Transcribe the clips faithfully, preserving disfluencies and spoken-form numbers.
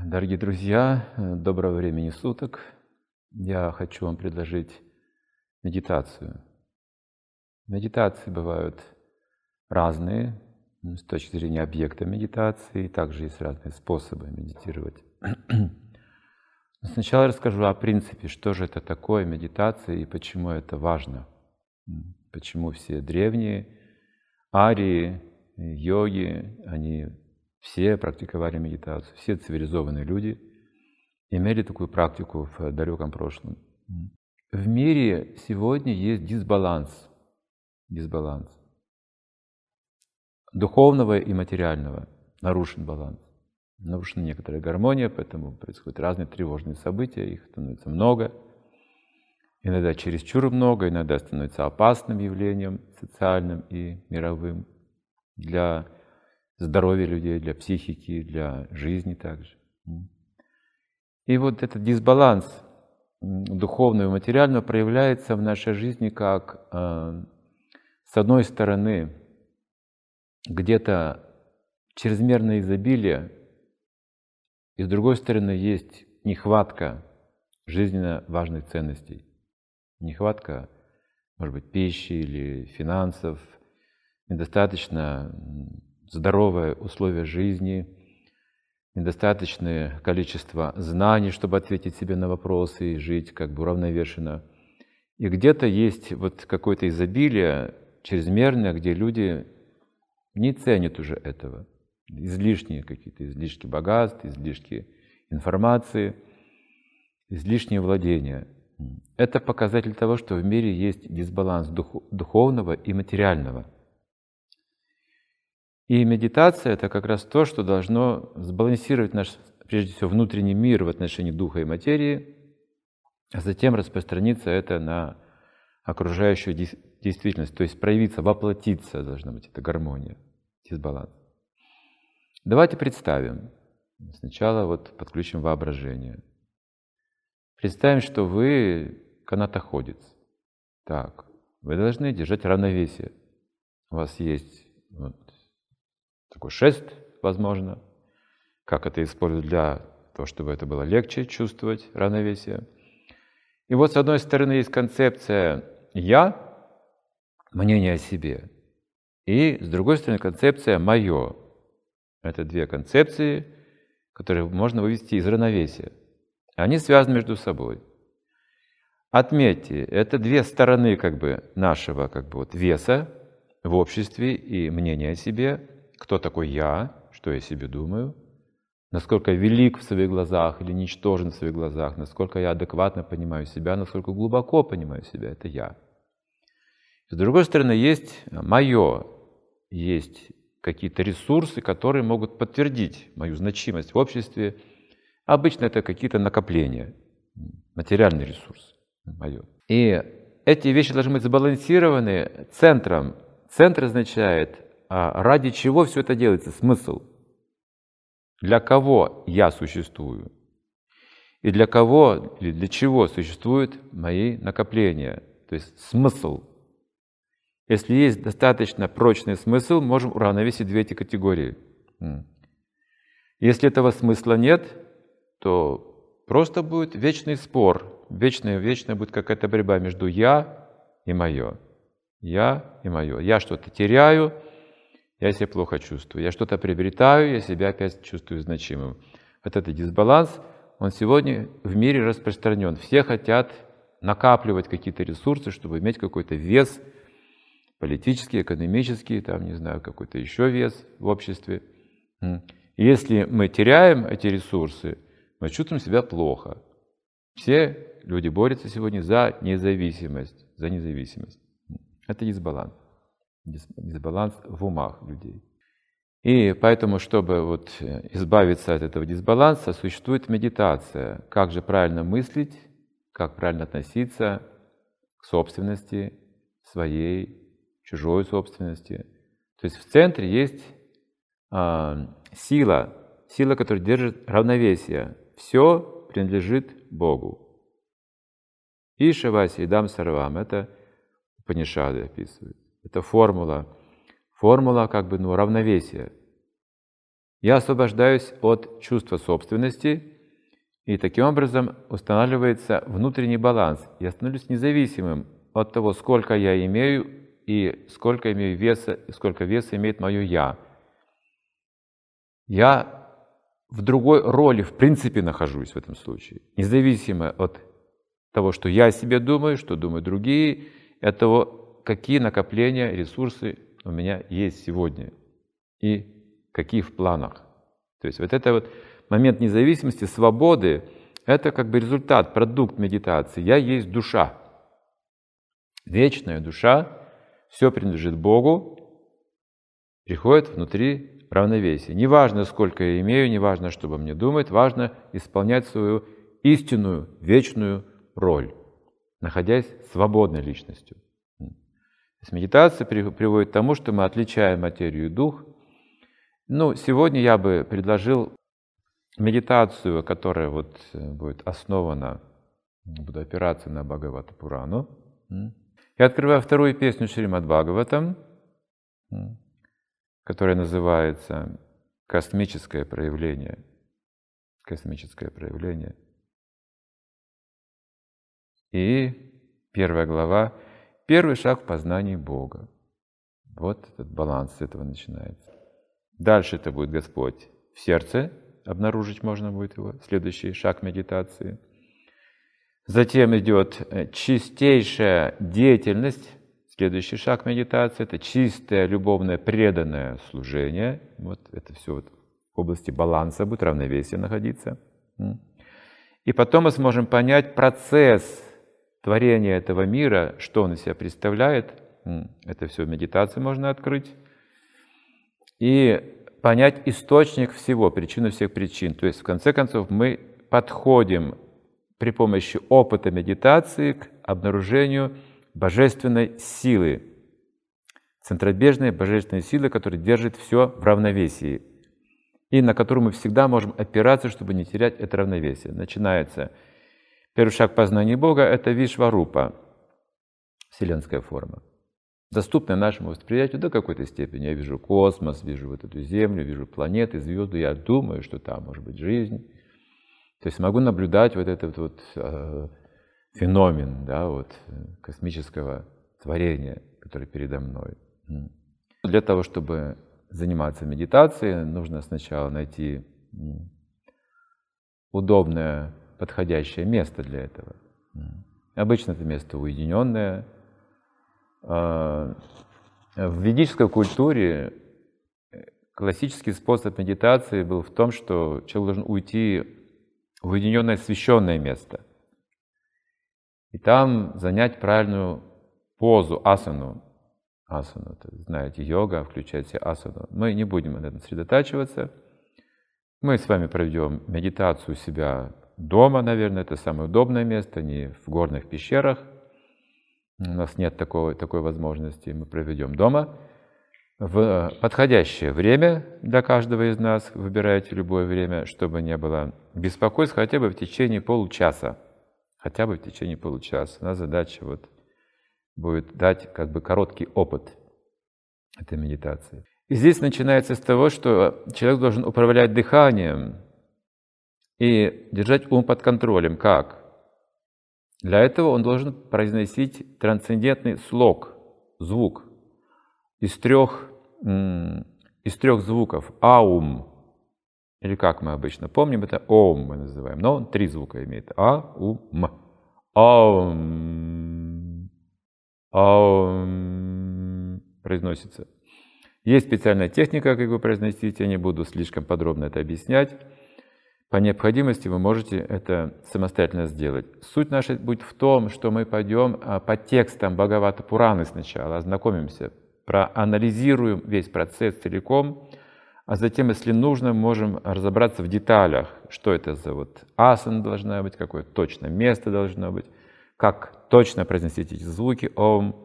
Дорогие друзья, доброго времени суток. Я хочу вам предложить медитацию. Медитации бывают разные с точки зрения объекта медитации, также есть разные способы медитировать. Но сначала расскажу о принципе, что же это такое медитация и почему это важно. Почему все древние арии, йоги, они все практиковали медитацию, все цивилизованные люди имели такую практику в далеком прошлом. В мире сегодня есть дисбаланс, дисбаланс духовного и материального, нарушен баланс, нарушена некоторая гармония, поэтому происходят разные тревожные события, их становится много, иногда чересчур много, иногда становится опасным явлением социальным и мировым для здоровья людей, для психики, для жизни также. И вот этот дисбаланс духовного и материального проявляется в нашей жизни как, с одной стороны, где-то чрезмерное изобилие, и с другой стороны есть нехватка жизненно важных ценностей. Нехватка, может быть, пищи или финансов, недостаточно здоровые условия жизни, недостаточное количество знаний, чтобы ответить себе на вопросы и жить как бы уравновешенно. И где-то есть вот какое-то изобилие чрезмерное, где люди не ценят уже этого. Излишние какие-то, излишки богатств, излишки информации, излишнее владение. Это показатель того, что в мире есть дисбаланс духовного и материального. И медитация — это как раз то, что должно сбалансировать наш, прежде всего, внутренний мир в отношении духа и материи, а затем распространиться это на окружающую действительность, то есть проявиться, воплотиться должна быть эта гармония, дисбаланс. Давайте представим, сначала вот подключим воображение. Представим, что вы канатоходец. Так, вы должны держать равновесие. У вас есть вот такой шест, возможно, как это использовать для того, чтобы это было легче чувствовать равновесие. И вот с одной стороны есть концепция «я», мнение о себе, и с другой стороны концепция «моё». Это две концепции, которые можно вывести из равновесия. Они связаны между собой. Отметьте, это две стороны как бы нашего как бы вот веса в обществе и мнения о себе. Кто такой я, что я себе думаю, насколько я велик в своих глазах или ничтожен в своих глазах, насколько я адекватно понимаю себя, насколько глубоко понимаю себя, это я. С другой стороны, есть мое, есть какие-то ресурсы, которые могут подтвердить мою значимость в обществе. Обычно это какие-то накопления, материальный ресурс мое. И эти вещи должны быть сбалансированы центром. Центр означает, ради чего все это делается, смысл. Для кого я существую? И для кого или для чего существуют мои накопления? То есть смысл. Если есть достаточно прочный смысл, можем уравновесить две эти категории. Если этого смысла нет, то просто будет вечный спор. Вечная, вечная будет какая-то борьба между «я» и «моё». «Я» и «моё». Я что-то теряю, я себя плохо чувствую. Я что-то приобретаю, я себя опять чувствую значимым. Вот этот дисбаланс, он сегодня в мире распространен. Все хотят накапливать какие-то ресурсы, чтобы иметь какой-то вес, политический, экономический, там, не знаю, какой-то еще вес в обществе. И если мы теряем эти ресурсы, мы чувствуем себя плохо. Все люди борются сегодня за независимость, за независимость. Это дисбаланс. Дисбаланс в умах людей. И поэтому, чтобы вот избавиться от этого дисбаланса, существует медитация. Как же правильно мыслить, как правильно относиться к собственности своей, чужой собственности. То есть в центре есть а, сила, сила, которая держит равновесие. Все принадлежит Богу. Ишаваси идам сарвам. Это Упанишады описывают. Это формула, формула как бы ну, равновесия. Я освобождаюсь от чувства собственности, и таким образом устанавливается внутренний баланс. Я становлюсь независимым от того, сколько я имею, и сколько имею веса, и сколько веса имеет мое «я». Я в другой роли в принципе нахожусь в этом случае, независимо от того, что я о себе думаю, что думают другие, и от того, какие накопления, ресурсы у меня есть сегодня и какие в планах. То есть вот это вот момент независимости, свободы, это как бы результат, продукт медитации. Я есть душа, вечная душа, все принадлежит Богу, приходит внутри равновесия. Неважно, сколько я имею, неважно, что обо мне думают, важно исполнять свою истинную, вечную роль, находясь свободной личностью. То есть медитация приводит к тому, что мы отличаем материю и дух. Ну, сегодня я бы предложил медитацию, которая вот будет основана, буду опираться на Бхагавата Пурану. Я открываю вторую песню Шримад Бхагаватам, которая называется «Космическое проявление». Космическое проявление. И первая глава, первый шаг в познании Бога. Вот этот баланс с этого начинается. Дальше это будет Господь в сердце, обнаружить можно будет его, следующий шаг медитации. Затем идет чистейшая деятельность, следующий шаг медитации, это чистое, любовное, преданное служение. Вот это все вот в области баланса будет, равновесия находиться. И потом мы сможем понять процесс творения этого мира, что он из себя представляет. Это все в медитации можно открыть. И понять источник всего, причину всех причин. То есть, в конце концов, мы подходим при помощи опыта медитации к обнаружению божественной силы, центробежной божественной силы, которая держит все в равновесии, и на которую мы всегда можем опираться, чтобы не терять это равновесие. Начинается первый шаг познания Бога — это Вишварупа, вселенская форма, доступная нашему восприятию до какой-то степени. Я вижу космос, вижу вот эту Землю, вижу планеты, звезды, я думаю, что там может быть жизнь. То есть могу наблюдать вот этот вот э, феномен, да, вот, космического творения, который передо мной. Для того, чтобы заниматься медитацией, нужно сначала найти удобное, подходящее место для этого. Обычно это место уединенное. В ведической культуре классический способ медитации был в том, что человек должен уйти в уединенное освященное место и там занять правильную позу, асану. Асану, это, знаете, йога включает в себя асану. Мы не будем на этом сосредотачиваться. Мы с вами проведем медитацию у себя дома, наверное, это самое удобное место, не в горных пещерах. У нас нет такой, такой возможности, мы проведем дома. В подходящее время для каждого из нас, выбирайте любое время, чтобы не было беспокойств, хотя бы в течение получаса. Хотя бы в течение получаса. У нас задача вот будет дать как бы короткий опыт этой медитации. И здесь начинается с того, что человек должен управлять дыханием и держать ум под контролем. Как? Для этого он должен произносить трансцендентный слог, звук, из трех, из трех звуков. Аум, или как мы обычно помним, это Ом мы называем, но он три звука имеет. А-у-м. Аум. Аум. Произносится. Есть специальная техника, как его произносить, я не буду слишком подробно это объяснять. По необходимости вы можете это самостоятельно сделать. Суть наша будет в том, что мы пойдем по текстам Бхагавата Пураны сначала, ознакомимся, проанализируем весь процесс целиком, а затем, если нужно, можем разобраться в деталях, что это за вот асана должна быть, какое точно место должно быть, как точно произносить эти звуки Ом.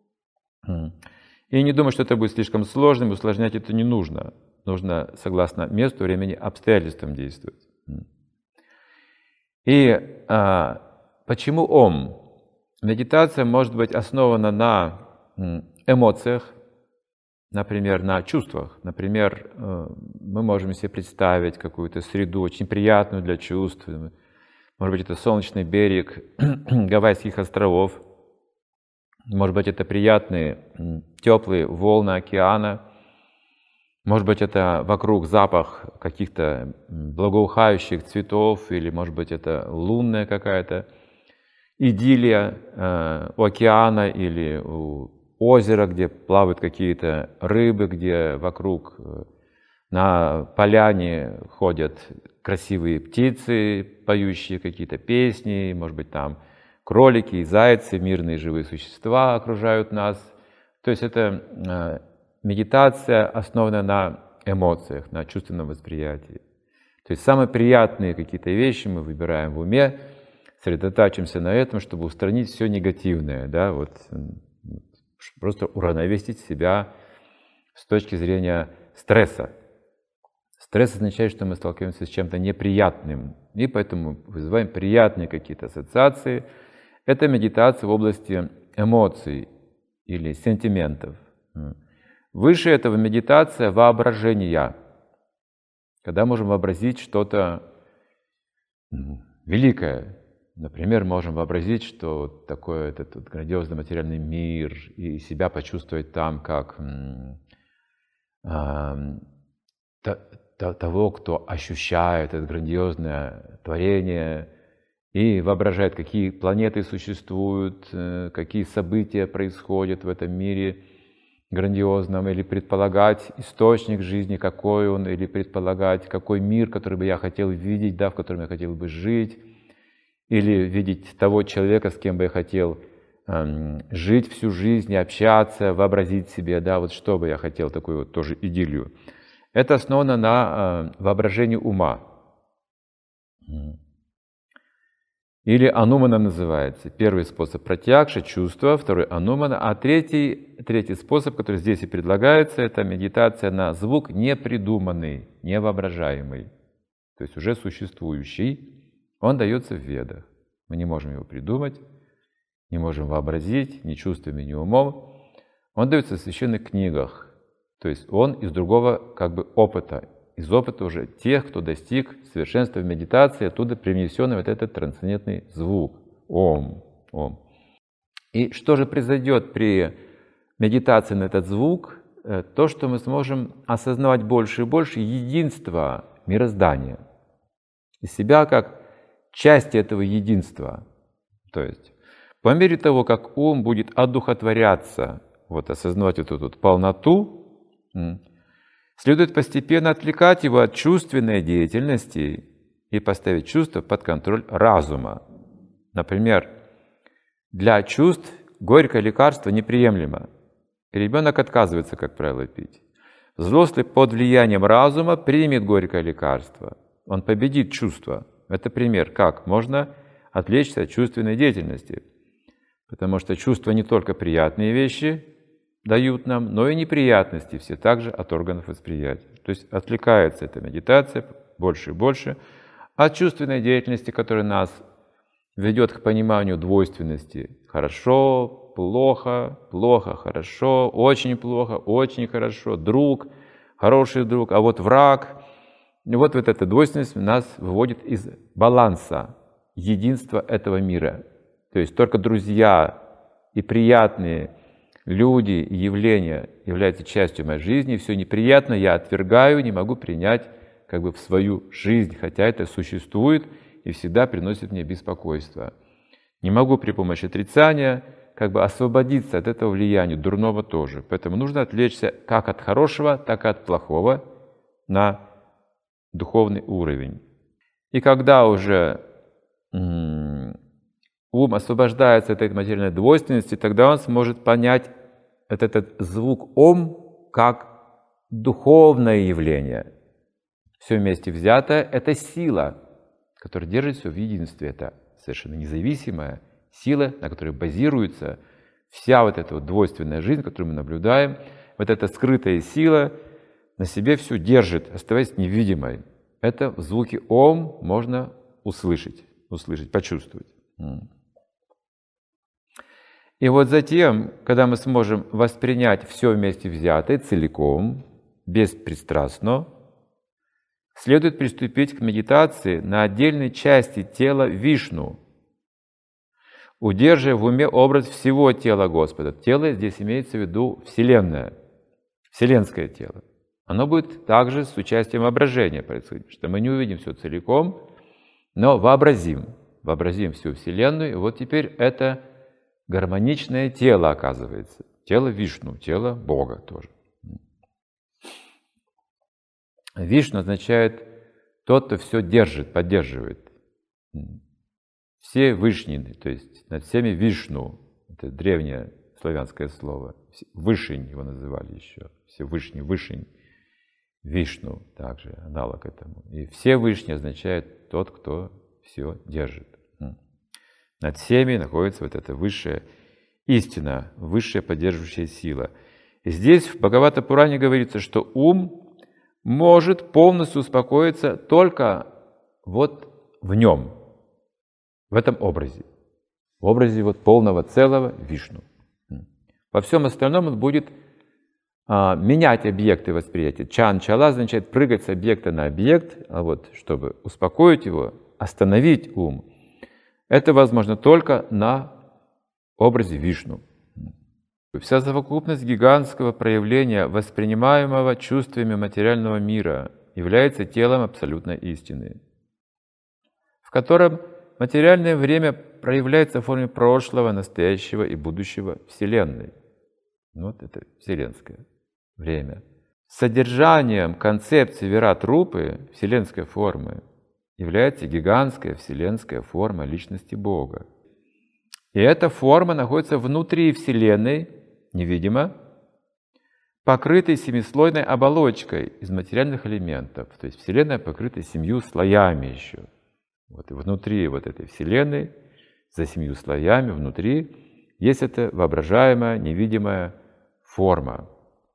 И не думаю, что это будет слишком сложным, усложнять это не нужно. Нужно согласно месту, времени, обстоятельствам действовать. И а, почему Ом? Медитация может быть основана на эмоциях, например, на чувствах. Например, мы можем себе представить какую-то среду, очень приятную для чувств. Может быть, это солнечный берег Гавайских островов. Может быть, это приятные, теплые волны океана. Может быть, это вокруг запах каких-то благоухающих цветов, или, может быть, это лунная какая-то идиллия э, у океана или у озера, где плавают какие-то рыбы, где вокруг э, на поляне ходят красивые птицы, поющие какие-то песни, может быть, там кролики и зайцы, мирные живые существа окружают нас. То есть это э, медитация, основана на эмоциях, на чувственном восприятии. То есть самые приятные какие-то вещи мы выбираем в уме, сосредотачиваемся на этом, чтобы устранить все негативное, да, вот, просто уравновесить себя с точки зрения стресса. Стресс означает, что мы сталкиваемся с чем-то неприятным, и поэтому вызываем приятные какие-то ассоциации. Это медитация в области эмоций или сентиментов. Выше этого медитация воображения, когда можем вообразить что-то великое. Например, можем вообразить, что такой этот, этот грандиозный материальный мир, и себя почувствовать там как э, э, того, кто ощущает это грандиозное творение, и воображает, какие планеты существуют, э, какие события происходят в этом мире грандиозном, или предполагать источник жизни, какой он, или предполагать, какой мир, который бы я хотел видеть, да, в котором я хотел бы жить, или видеть того человека, с кем бы я хотел э, жить всю жизнь и общаться, вообразить себе, да, вот что бы я хотел, такую вот тоже идиллию. Это основано на э, воображении ума. Или анумана называется. Первый способ пратьякша, чувство, второй анумана, а третий, третий способ, который здесь и предлагается, это медитация на звук непридуманный, невоображаемый, то есть уже существующий. Он дается в ведах. Мы не можем его придумать, не можем вообразить ни чувствами, ни умом. Он дается в священных книгах, то есть он из другого как бы опыта, из опыта уже тех, кто достиг совершенства в медитации, оттуда привнесенный вот этот трансцендентный звук Ом, Ом. И что же произойдет при медитации на этот звук? То, что мы сможем осознавать больше и больше единство мироздания, и себя как части этого единства. То есть по мере того, как ум будет одухотворяться, вот осознавать вот эту вот полноту, следует постепенно отвлекать его от чувственной деятельности и поставить чувство под контроль разума. Например, для чувств горькое лекарство неприемлемо. И ребенок отказывается, как правило, пить. Взрослый под влиянием разума примет горькое лекарство. Он победит чувство. Это пример, как можно отвлечься от чувственной деятельности. Потому что чувства не только приятные вещи дают нам, но и неприятности все также от органов восприятия. То есть отвлекается эта медитация больше и больше от чувственной деятельности, которая нас ведет к пониманию двойственности. Хорошо, плохо, плохо, хорошо, очень плохо, очень хорошо, друг, хороший друг, а вот враг. И вот, вот эта двойственность нас выводит из баланса, единства этого мира. То есть только друзья и приятные люди и явления являются частью моей жизни, все неприятно я отвергаю, не могу принять как бы в свою жизнь, хотя это существует и всегда приносит мне беспокойство. Не могу при помощи отрицания как бы освободиться от этого влияния, дурного тоже. Поэтому нужно отвлечься как от хорошего, так и от плохого на духовный уровень. И когда уже ум освобождается от этой материальной двойственности, тогда он сможет понять этот звук Ом как духовное явление. Все вместе взятое – это сила, которая держит все в единстве. Это совершенно независимая сила, на которой базируется вся вот эта вот двойственная жизнь, которую мы наблюдаем. Вот эта скрытая сила на себе все держит, оставаясь невидимой. Это в звуке Ом можно услышать, услышать, почувствовать. И вот затем, когда мы сможем воспринять все вместе взятое целиком, беспристрастно, следует приступить к медитации на отдельной части тела Вишну, удерживая в уме образ всего тела Господа. Тело здесь имеется в виду Вселенная, вселенское тело. Оно будет также с участием воображения происходить, что мы не увидим все целиком, но вообразим, вообразим всю Вселенную. И вот теперь это гармоничное тело оказывается, тело Вишну, тело Бога тоже. Вишну означает тот, кто все держит, поддерживает. Все Вышний, то есть над всеми Вишну, это древнее славянское слово, Вышень его называли еще, Всевышний, Вышень, Вишну также аналог этому. И все Вышний означает тот, кто все держит. Над всеми находится вот эта высшая истина, высшая поддерживающая сила. И здесь в Бхагавата-пуране говорится, что ум может полностью успокоиться только вот в нем, в этом образе, в образе вот полного целого Вишну. Во всем остальном он будет а, менять объекты восприятия. Чан-чала означает прыгать с объекта на объект, а вот чтобы успокоить его, остановить ум, это возможно только на образе Вишну. Вся совокупность гигантского проявления воспринимаемого чувствами материального мира является телом абсолютной истины, в котором материальное время проявляется в форме прошлого, настоящего и будущего Вселенной. Вот это вселенское время. Содержанием концепции Вират-рупы, вселенской формы, является гигантская вселенская форма личности Бога. И эта форма находится внутри Вселенной, невидимо, покрытой семислойной оболочкой из материальных элементов. То есть Вселенная покрыта семью слоями еще. Вот и внутри вот этой Вселенной, за семью слоями, внутри, есть эта воображаемая, невидимая форма.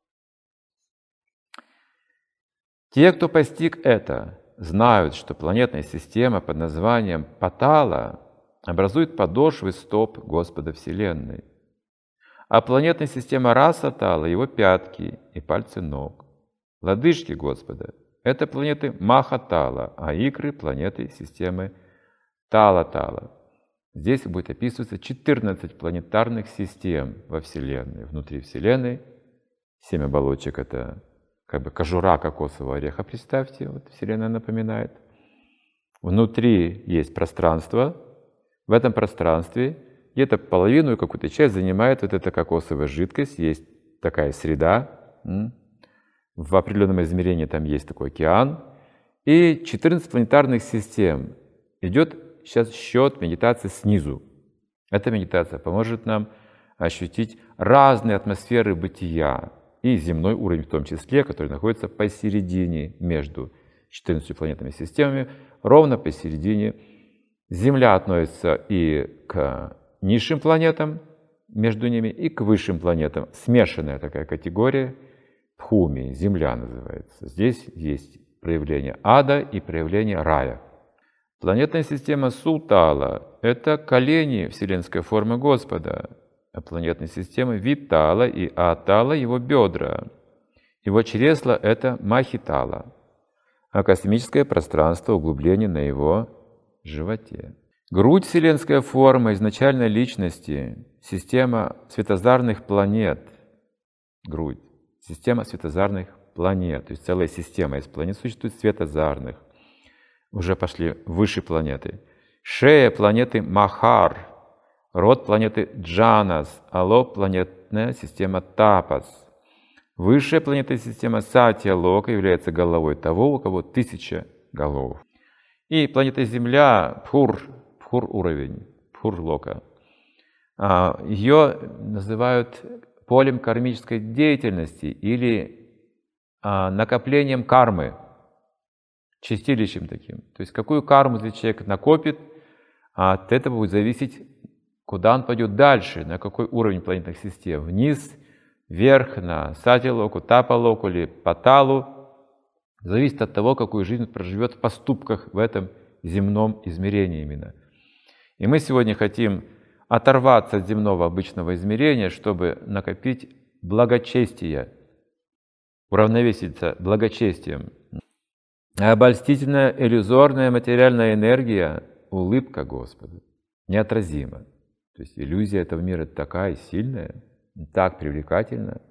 Те, кто постиг это, знают, что планетная система под названием Патала образует подошвы стоп Господа Вселенной, а планетная система Расатала — его пятки и пальцы ног. Лодыжки Господа — это планеты Махатала, а икры — планеты системы Тала-Тала. Здесь будет описываться четырнадцать планетарных систем во Вселенной. Внутри Вселенной семь оболочек — это как бы кожура кокосового ореха, представьте, вот Вселенная напоминает. Внутри есть пространство, в этом пространстве где-то половину и какую-то часть занимает вот эта кокосовая жидкость, есть такая среда, в определенном измерении там есть такой океан, и четырнадцать планетарных систем. Идет сейчас счет медитации снизу. Эта медитация поможет нам ощутить разные атмосферы бытия, и земной уровень в том числе, который находится посередине между четырнадцатью планетными системами, ровно посередине. Земля относится и к низшим планетам между ними, и к высшим планетам. Смешанная такая категория, Бхуми, земля называется. Здесь есть проявление ада и проявление рая. Планетная система Сутала — это колени вселенской формы Господа, а планетная система Витала и Атала — его бедра. Его чресла — это Махитала, а космическое пространство — углубление на его животе. Грудь — вселенская форма изначальной личности, система светозарных планет. Грудь — система светозарных планет, то есть целая система из планет существует светозарных. Уже пошли выше планеты. Шея — планеты Махар, род планеты Джанас, ало — планетная система Тапас. Высшая планетная система Сатья-Лока является головой того, у кого тысяча голов. И планета Земля, Пхур, Пхур уровень, Пхур-Лока, ее называют полем кармической деятельности или накоплением кармы, чистилищем таким. То есть какую карму здесь человек накопит, от этого будет зависеть, куда он пойдет дальше, на какой уровень планетных систем. Вниз, вверх, на Сати-Локу, Тапа-Локу или Паталу. Зависит от того, какую жизнь он проживет в поступках в этом земном измерении именно. И мы сегодня хотим оторваться от земного обычного измерения, чтобы накопить благочестие, уравновеситься благочестием. А обольстительная, иллюзорная материальная энергия — улыбка Господа, неотразима. То есть иллюзия этого мира такая сильная, так привлекательна.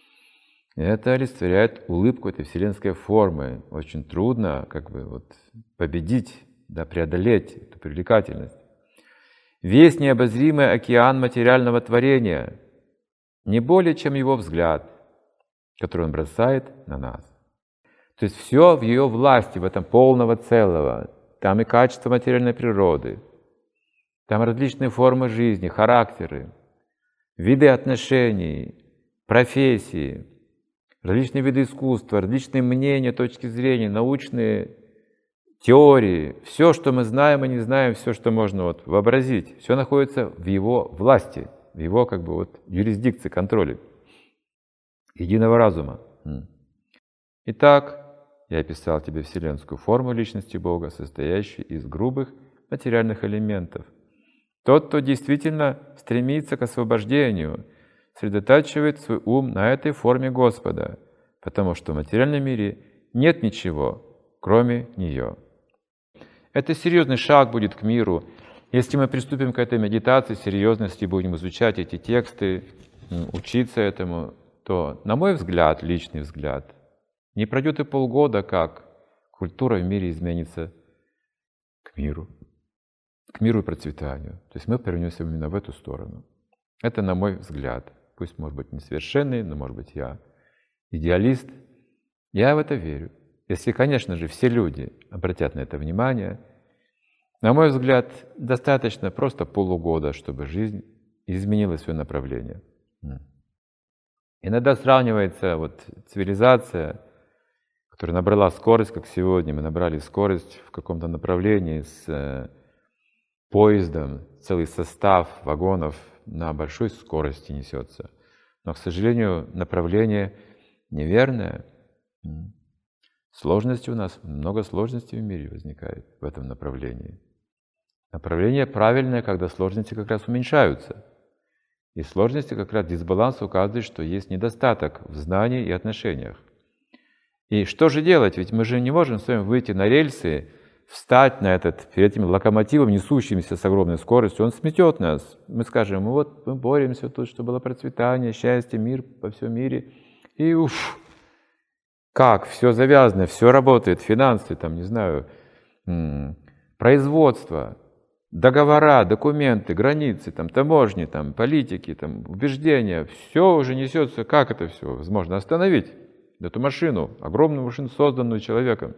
Это олицетворяет улыбку этой вселенской формы. Очень трудно как бы вот победить, да, преодолеть эту привлекательность. Весь необозримый океан материального творения не более чем его взгляд, который он бросает на нас. То есть все в ее власти, в этом полного целого. Там и качество материальной природы, там различные формы жизни, характеры, виды отношений, профессии, различные виды искусства, различные мнения, точки зрения, научные теории. Все, что мы знаем и не знаем, все, что можно вот вообразить, все находится в его власти, в его как бы вот юрисдикции, контроле единого разума. Итак, я описал тебе вселенскую форму личности Бога, состоящую из грубых материальных элементов. Тот, кто действительно стремится к освобождению, сосредотачивает свой ум на этой форме Господа, потому что в материальном мире нет ничего, кроме нее. Это серьезный шаг будет к миру. Если мы приступим к этой медитации серьезности, будем изучать эти тексты, учиться этому, то, на мой взгляд, личный взгляд, не пройдет и полгода, как культура в мире изменится к миру, к миру и процветанию. То есть мы повернемся именно в эту сторону. Это, на мой взгляд. Пусть, может быть, несовершенный, но, может быть, я идеалист. Я в это верю. Если, конечно же, все люди обратят на это внимание, на мой взгляд, достаточно просто полугода, чтобы жизнь изменила свое направление. Иногда сравнивается вот цивилизация, которая набрала скорость, как сегодня мы набрали скорость в каком-то направлении с поездом, целый состав вагонов на большой скорости несется. Но, к сожалению, направление неверное. Сложности у нас, много сложностей в мире возникает в этом направлении. Направление правильное, когда сложности как раз уменьшаются. И сложности как раз дисбаланс указывает, что есть недостаток в знании и отношениях. И что же делать? Ведь мы же не можем с вами выйти на рельсы, встать на этот, перед этим локомотивом, несущимся с огромной скоростью, он сметет нас. Мы скажем, вот мы боремся тут, чтобы было процветание, счастье, мир во всем мире. И уф, как, все завязано, все работает, финансы, там, не знаю, производство, договора, документы, границы, там, таможни, там, политики, там, убеждения, все уже несется. Как это все возможно остановить? Эту машину, огромную машину, созданную человеком.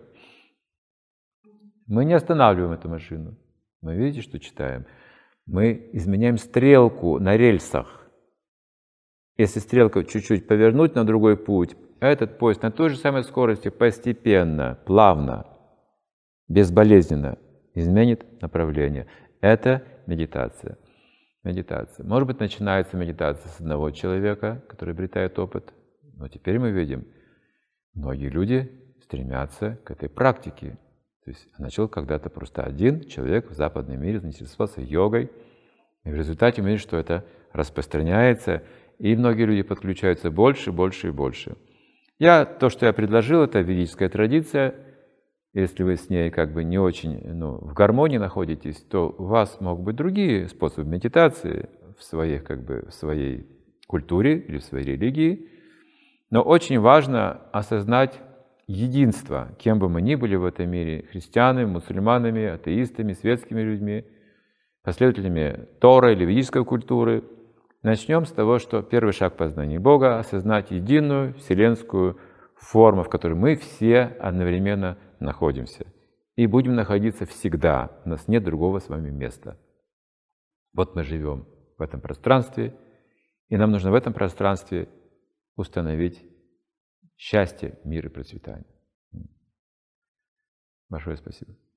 Мы не останавливаем эту машину. Мы видите, что читаем? Мы изменяем стрелку на рельсах. Если стрелку чуть-чуть повернуть на другой путь, этот поезд на той же самой скорости постепенно, плавно, безболезненно изменит направление. Это медитация. Медитация. Может быть, начинается медитация с одного человека, который обретает опыт, но теперь мы видим, многие люди стремятся к этой практике. То есть начал когда-то просто один человек в западном мире заинтересовался йогой, и в результате мы видим, что это распространяется, и многие люди подключаются больше, больше и больше. Я, то, что я предложил, это ведическая традиция. Если вы с ней как бы не очень ну, в гармонии находитесь, то у вас могут быть другие способы медитации в своей, как бы, в своей культуре или в своей религии. Но очень важно осознать единство, кем бы мы ни были в этом мире, христианами, мусульманами, атеистами, светскими людьми, последователями Торы или ведической культуры. Начнем с того, что первый шаг познания Бога — осознать единую вселенскую форму, в которой мы все одновременно находимся. И будем находиться всегда. У нас нет другого с вами места. Вот мы живем в этом пространстве, и нам нужно в этом пространстве установить счастье, мир и процветание. Большое спасибо.